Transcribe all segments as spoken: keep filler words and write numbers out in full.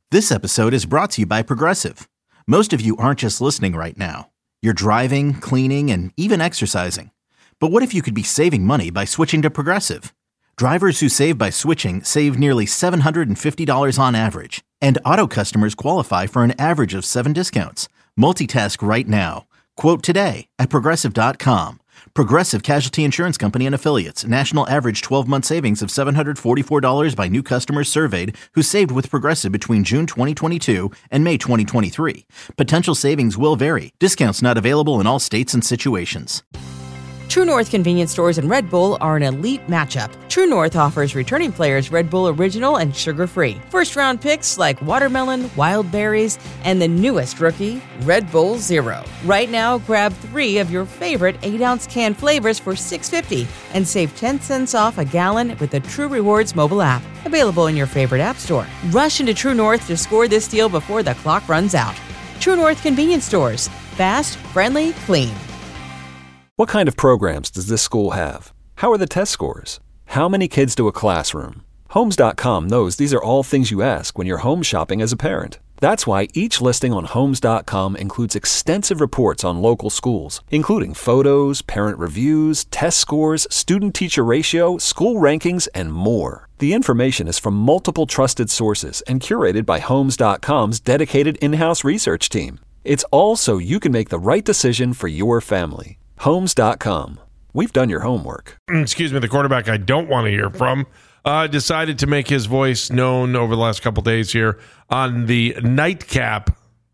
This episode is brought to you by Progressive. Most of you aren't just listening right now. You're driving, cleaning, and even exercising. But what if you could be saving money by switching to Progressive? Drivers who save by switching save nearly seven hundred fifty dollars on average. And auto customers qualify for an average of seven discounts. Multitask right now. Quote today at Progressive dot com. Progressive Casualty Insurance Company and Affiliates. National average twelve-month savings of seven hundred forty-four dollars by new customers surveyed who saved with Progressive between June twenty twenty-two and May twenty twenty-three. Potential savings will vary. Discounts not available in all states and situations. True North convenience stores and Red Bull are an elite matchup. True North offers returning players Red Bull Original and sugar-free. First-round picks like watermelon, wild berries, and the newest rookie, Red Bull Zero. Right now, grab three of your favorite eight-ounce can flavors for six dollars and fifty cents and save ten cents off a gallon with the True Rewards mobile app. Available in your favorite app store. Rush into True North to score this deal before the clock runs out. True North convenience stores. Fast, friendly, clean. What kind of programs does this school have? How are the test scores? How many kids do a classroom? Homes dot com knows these are all things you ask when you're home shopping as a parent. That's why each listing on Homes dot com includes extensive reports on local schools, including photos, parent reviews, test scores, student-teacher ratio, school rankings, and more. The information is from multiple trusted sources and curated by Homes dot com's dedicated in-house research team. It's all so you can make the right decision for your family. Homes dot com. We've done your homework. Excuse me, the quarterback I don't want to hear from uh, decided to make his voice known over the last couple days here on the Nightcap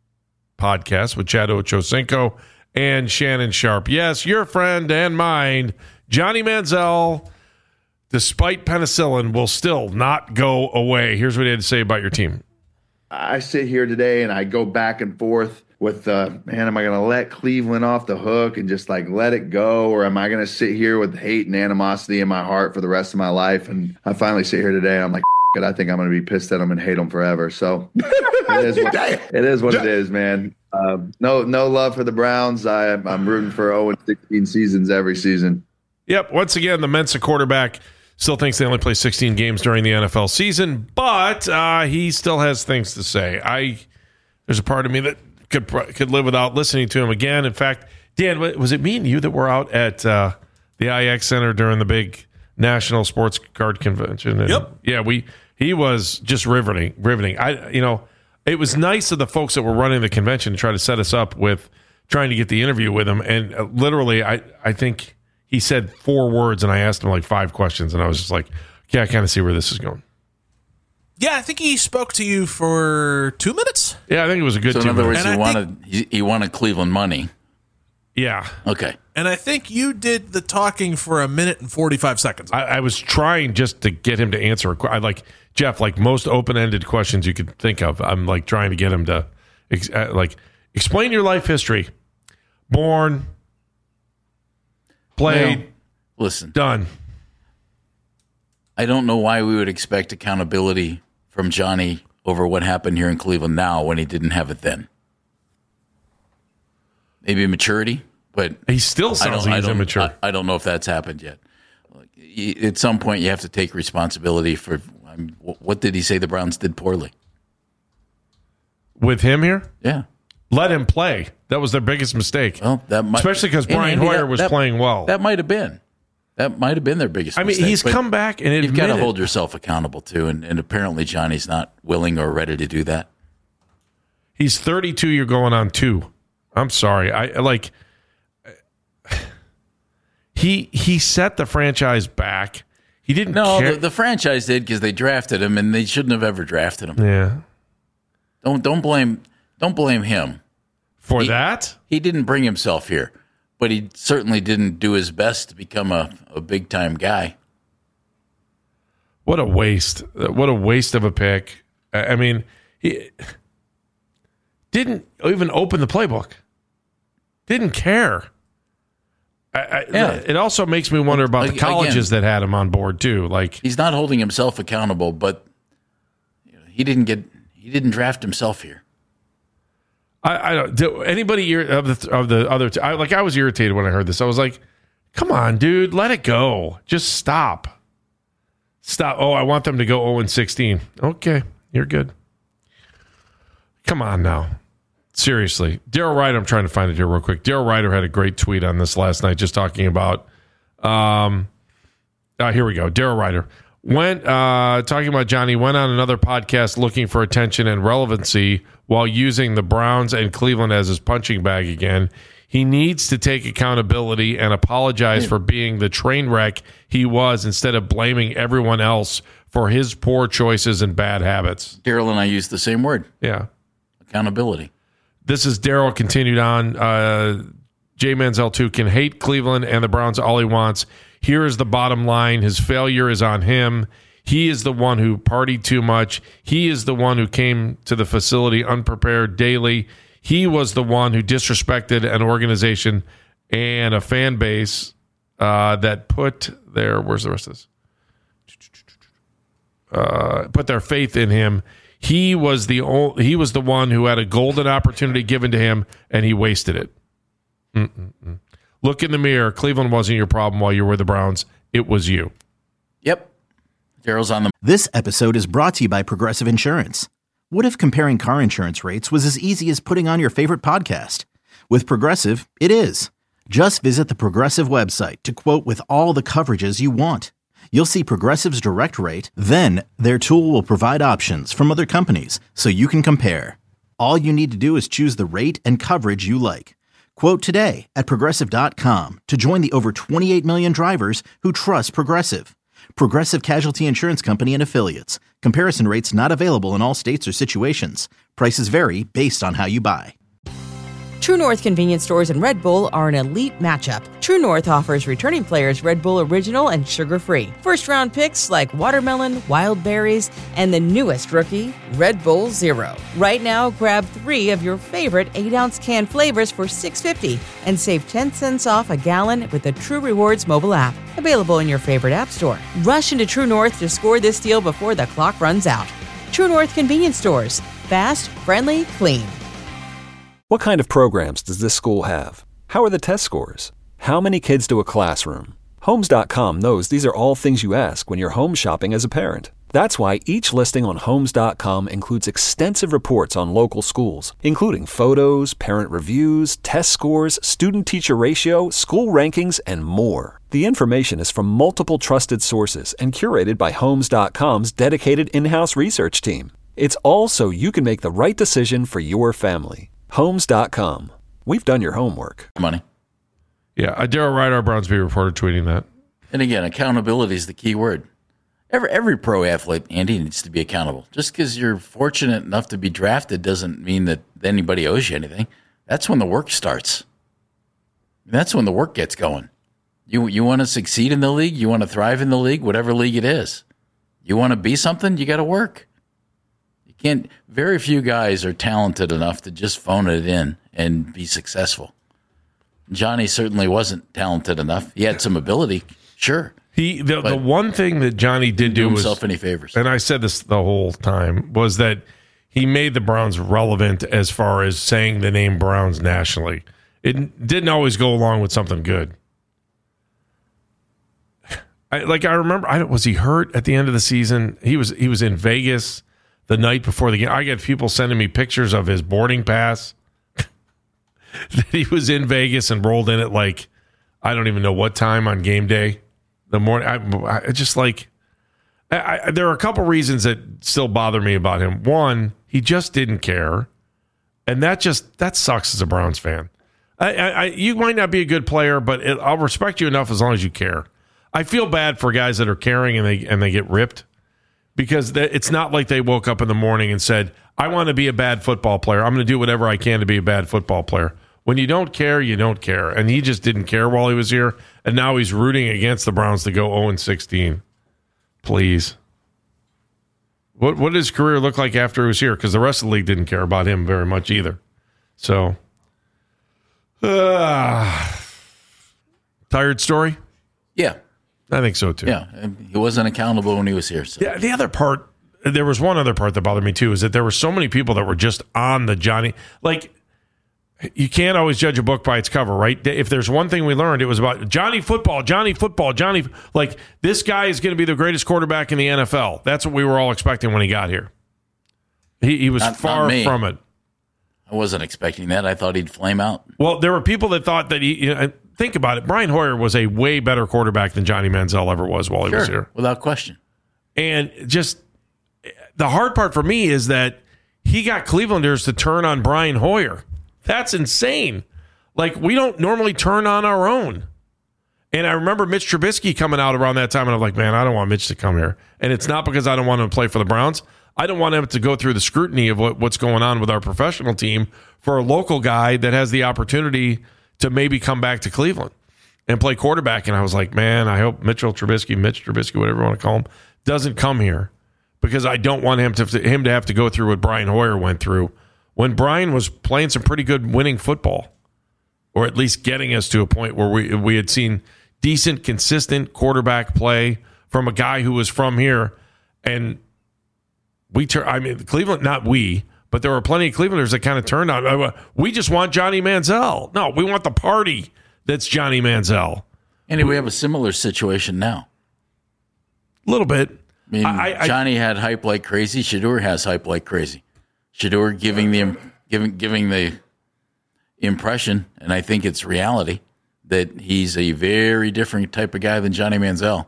podcast with Chad Ochocinco and Shannon Sharp. Yes, your friend and mine, Johnny Manziel, despite penicillin, will still not go away. Here's what he had to say about your team. I sit here today and I go back and forth with, uh, man, am I going to let Cleveland off the hook and just like let it go? Or am I going to sit here with hate and animosity in my heart for the rest of my life? And I finally sit here today and I'm like, it, I think I'm going to be pissed at them and hate them forever. So it is what, it is, what it is, man. Um, no, no love for the Browns. I, I'm rooting for oh and sixteen seasons every season. Yep. Once again, the Mensa quarterback still thinks they only play sixteen games during the N F L season, but uh, he still has things to say. I There's a part of me that could could live without listening to him again. In fact, Dan, was it me and you that were out at uh, the I X Center during the big National Sports Card Convention? And yep. Yeah, we he was just riveting, riveting. I, you know, it was nice of the folks that were running the convention to try to set us up with trying to get the interview with him. And uh, literally, I, I think he said four words, and I asked him like five questions, and I was just like, yeah, I kind of see where this is going. Yeah, I think he spoke to you for two minutes. Yeah, I think it was a good so two in other minutes. words, he And I wanted, he, he wanted Cleveland money. Yeah. Okay. And I think you did the talking for a minute and forty-five seconds. I, I was trying just to get him to answer a question. Like, Jeff, like most open-ended questions you could think of, I'm like trying to get him to, ex- uh, like, explain your life history. Born, played, well, listen, done. I don't know why we would expect accountability from Johnny over what happened here in Cleveland now when he didn't have it then. Maybe maturity, but he still I sounds don't, like he's I don't, immature. I, I don't know if that's happened yet. At some point, you have to take responsibility for I mean, what did he say the Browns did poorly? With him here? Yeah. Let him play. That was their biggest mistake. Well, that might, especially because Brian Andy, Hoyer that, was that, playing well. That might have been. That might have been their biggest I mean, mistake. he's come back and you've got to admitted. hold yourself accountable too, and, and apparently Johnny's not willing or ready to do that. He's thirty-two. You're going on two. I'm sorry. I like. He he set the franchise back. He didn't. No, care. the, the franchise did because they drafted him, and they shouldn't have ever drafted him. Yeah. Don't don't blame don't blame him for he, that. He didn't bring himself here, but he certainly didn't do his best to become a, a big time guy. What a waste! What a waste of a pick. I mean, he didn't even open the playbook. Didn't care. I, I, yeah. It also makes me wonder about the colleges Again, that had him on board too. Like he's not holding himself accountable, but you know, he didn't get he didn't draft himself here. I, I don't. Do anybody of the of the other? T- I, like I was irritated when I heard this. I was like, "Come on, dude, let it go. Just stop, stop." Oh, I want them to go zero and sixteen. Okay, you're good. Come on now. Seriously. Daryl Ryder, I'm trying to find it here real quick. Daryl Ryder had a great tweet on this last night just talking about, um, uh, here we go. Daryl Ryder went, uh, talking about Johnny, went on another podcast looking for attention and relevancy while using the Browns and Cleveland as his punching bag again. He needs to take accountability and apologize for being the train wreck he was instead of blaming everyone else for his poor choices and bad habits. Daryl and I used the same word. Yeah. Accountability. This is Daryl continued on. Uh, Jay Manziel, too, can hate Cleveland and the Browns all he wants. Here is the bottom line. His failure is on him. He is the one who partied too much. He is the one who came to the facility unprepared daily. He was the one who disrespected an organization and a fan base uh, that put their, where's the rest of this? Uh, put their faith in him. He was the only, he was the one who had a golden opportunity given to him, and he wasted it. Mm-mm-mm. Look in the mirror. Cleveland wasn't your problem while you were with the Browns. It was you. Yep. Daryl's on the. This episode is brought to you by Progressive Insurance. What if comparing car insurance rates was as easy as putting on your favorite podcast? With Progressive, it is. Just visit the Progressive website to quote with all the coverages you want. You'll see Progressive's direct rate, then their tool will provide options from other companies so you can compare. All you need to do is choose the rate and coverage you like. Quote today at Progressive dot com to join the over twenty-eight million drivers who trust Progressive. Progressive Casualty Insurance Company and Affiliates. Comparison rates not available in all states or situations. Prices vary based on how you buy. True North convenience stores and Red Bull are an elite matchup. True North offers returning players Red Bull Original and sugar-free. First-round picks like watermelon, wild berries, and the newest rookie, Red Bull Zero. Right now, grab three of your favorite eight-ounce can flavors for six dollars and fifty cents and save ten cents off a gallon with the True Rewards mobile app. Available in your favorite app store. Rush into True North to score this deal before the clock runs out. True North convenience stores. Fast, friendly, clean. What kind of programs does this school have? How are the test scores? How many kids do a classroom? Homes dot com knows these are all things you ask when you're home shopping as a parent. That's why each listing on Homes dot com includes extensive reports on local schools, including photos, parent reviews, test scores, student-teacher ratio, school rankings, and more. The information is from multiple trusted sources and curated by Homes dot com's dedicated in-house research team. It's all so you can make the right decision for your family. Homes dot com. We've done your homework. Money. Yeah, uh, Daryl Ryder, our Browns beat reporter, tweeting that. And again, accountability is the key word. Every every pro athlete, Andy, needs to be accountable. Just because you're fortunate enough to be drafted doesn't mean that anybody owes you anything. That's when the work starts. That's when the work gets going. You you want to succeed in the league? You want to thrive in the league? Whatever league it is. You want to be something? You got to work. Can't, very few guys are talented enough to just phone it in and be successful. Johnny certainly wasn't talented enough. He had some ability, sure. He the, the one thing that Johnny did do, do was, himself any favors. And I said this the whole time, was that he made the Browns relevant as far as saying the name Browns nationally. It didn't always go along with something good. I, like I remember, I, was he hurt at the end of the season? He was. He was in Vegas the night before the game. I get people sending me pictures of his boarding pass that he was in Vegas and rolled in at like, I don't even know what time on game day. The morning, I, I just like, I, I, there are a couple reasons that still bother me about him. One, he just didn't care. And that just, that sucks as a Browns fan. I, I, I you might not be a good player, but it, I'll respect you enough as long as you care. I feel bad for guys that are caring and they and they get ripped. Because it's not like they woke up in the morning and said, I want to be a bad football player. I'm going to do whatever I can to be a bad football player. When you don't care, you don't care. And he just didn't care while he was here. And now he's rooting against the Browns to go oh and sixteen. Please. What what did his career look like after he was here? Because the rest of the league didn't care about him very much either. So, uh, tired story? Yeah. I think so, too. Yeah, he wasn't accountable when he was here. So. Yeah, the other part, there was one other part that bothered me, too, is that there were so many people that were just on the Johnny. Like, you can't always judge a book by its cover, right? If there's one thing we learned, it was about Johnny football, Johnny football, Johnny. Like, this guy is going to be the greatest quarterback in the N F L. That's what we were all expecting when he got here. He, he was not, far not from it. I wasn't expecting that. I thought he'd flame out. Well, there were people that thought that he, you know, think about it. Brian Hoyer was a way better quarterback than Johnny Manziel ever was while he Sure, was here. without question. And just the hard part for me is that he got Clevelanders to turn on Brian Hoyer. That's insane. Like, we don't normally turn on our own. And I remember Mitch Trubisky coming out around that time, and I'm like, man, I don't want Mitch to come here. And it's not because I don't want him to play for the Browns. I don't want him to go through the scrutiny of what, what's going on with our professional team for a local guy that has the opportunity to maybe come back to Cleveland and play quarterback. And I was like, man, I hope Mitchell Trubisky, Mitch Trubisky, whatever you want to call him, doesn't come here because I don't want him to him to have to go through what Brian Hoyer went through when Brian was playing some pretty good winning football, or at least getting us to a point where we we had seen decent, consistent quarterback play from a guy who was from here. And we, tur- I mean, Cleveland, not we, but there were plenty of Clevelanders that kind of turned on. We just want Johnny Manziel. No, we want the party that's Johnny Manziel. And we have a similar situation now. A little bit. I mean, I, I, Johnny had hype like crazy. Shedeur has hype like crazy. Shedeur giving the giving giving the impression, and I think it's reality, that he's a very different type of guy than Johnny Manziel.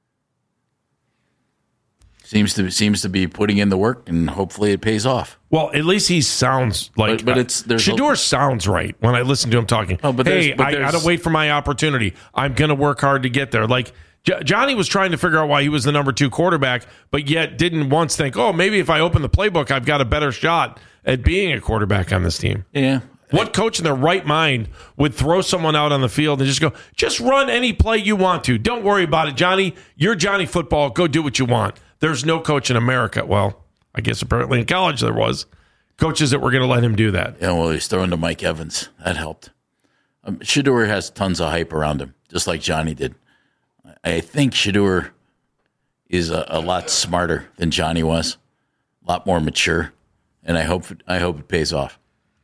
Seems to seems to be putting in the work, and hopefully it pays off. Well, at least he sounds like. But, but it's there's Shedeur a, sounds right when I listen to him talking. Oh, but hey, but I got to wait for my opportunity. I'm going to work hard to get there. Like J- Johnny was trying to figure out why he was the number two quarterback, but yet didn't once think, oh, maybe if I open the playbook, I've got a better shot at being a quarterback on this team. Yeah. What coach in their right mind would throw someone out on the field and just go, just run any play you want to. Don't worry about it, Johnny. You're Johnny Football. Go do what you want. There's no coach in America. Well, I guess apparently in college there was coaches that were going to let him do that. Yeah, well, he's throwing to Mike Evans. That helped. Um, Shedeur has tons of hype around him, just like Johnny did. I think Shedeur is a, a lot smarter than Johnny was, a lot more mature, and I hope I hope it pays off.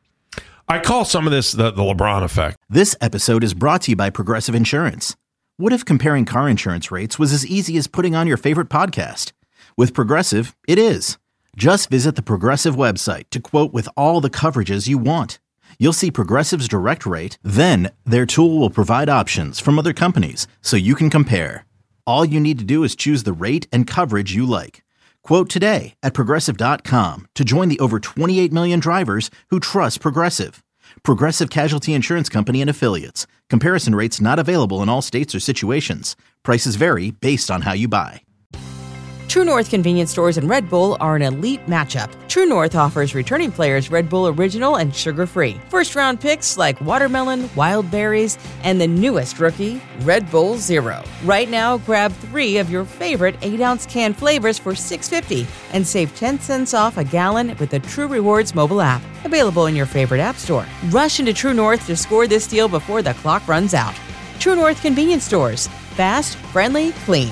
I call some of this the, the LeBron effect. This episode is brought to you by Progressive Insurance. What if comparing car insurance rates was as easy as putting on your favorite podcast? With Progressive, it is. Just visit the Progressive website to quote with all the coverages you want. You'll see Progressive's direct rate, then their tool will provide options from other companies so you can compare. All you need to do is choose the rate and coverage you like. Quote today at Progressive dot com to join the over twenty-eight million drivers who trust Progressive. Progressive Casualty Insurance Company and Affiliates. Comparison rates not available in all states or situations. Prices vary based on how you buy. True North convenience stores and Red Bull are an elite matchup. True North offers returning players Red Bull Original and sugar-free. First-round picks like watermelon, wild berries, and the newest rookie, Red Bull Zero. Right now, grab three of your favorite eight-ounce can flavors for six dollars and fifty cents and save ten cents off a gallon with the True Rewards mobile app. Available in your favorite app store. Rush into True North to score this deal before the clock runs out. True North convenience stores. Fast, friendly, clean.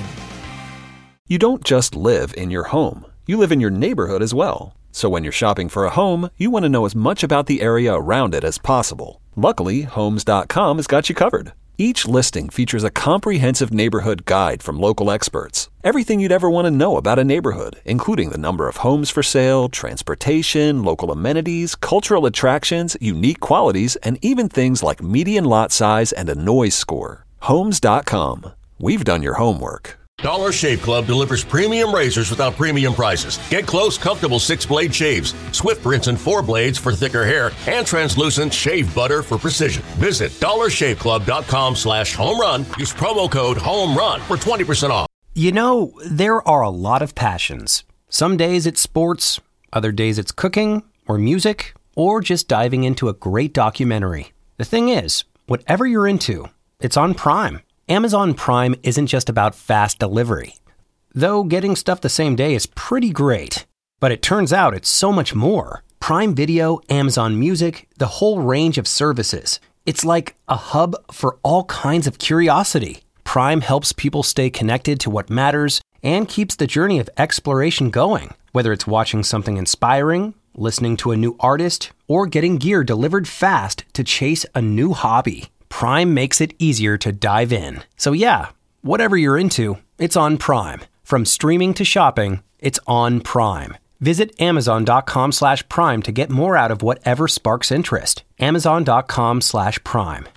You don't just live in your home. You live in your neighborhood as well. So when you're shopping for a home, you want to know as much about the area around it as possible. Luckily, Homes dot com has got you covered. Each listing features a comprehensive neighborhood guide from local experts. Everything you'd ever want to know about a neighborhood, including the number of homes for sale, transportation, local amenities, cultural attractions, unique qualities, and even things like median lot size and a noise score. Homes dot com. We've done your homework. Dollar Shave Club delivers premium razors without premium prices. Get close, comfortable six-blade shaves, swift rinse and four blades for thicker hair, and translucent shave butter for precision. Visit dollar shave club dot com slash home run. Use promo code HOMERUN for twenty percent off. You know, there are a lot of passions. Some days it's sports, other days it's cooking or music, or just diving into a great documentary. The thing is, whatever you're into, it's on Prime. Amazon Prime isn't just about fast delivery. Though getting stuff the same day is pretty great. But it turns out it's so much more. Prime Video, Amazon Music, the whole range of services. It's like a hub for all kinds of curiosity. Prime helps people stay connected to what matters and keeps the journey of exploration going. Whether it's watching something inspiring, listening to a new artist, or getting gear delivered fast to chase a new hobby. Prime makes it easier to dive in. So yeah, whatever you're into, it's on Prime. From streaming to shopping, it's on Prime. Visit amazon.com slash prime to get more out of whatever sparks interest. Amazon.com slash prime.